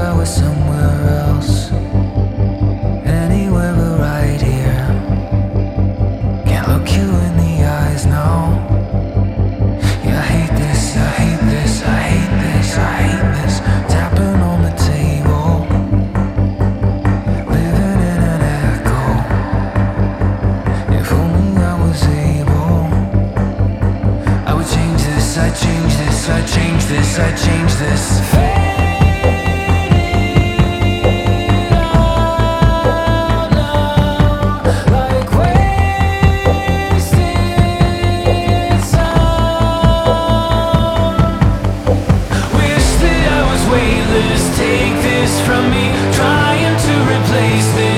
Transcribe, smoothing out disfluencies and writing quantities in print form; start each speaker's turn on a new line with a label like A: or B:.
A: I was somewhere else, anywhere but right here. Can't look you in the eyes now. Yeah, I hate this, I hate this, I hate this, I hate this. Tapping on the table, living in an echo. If only I was able, I would change this, I'd change this, I'd change this, I'd change this. Take this from me, trying to replace this.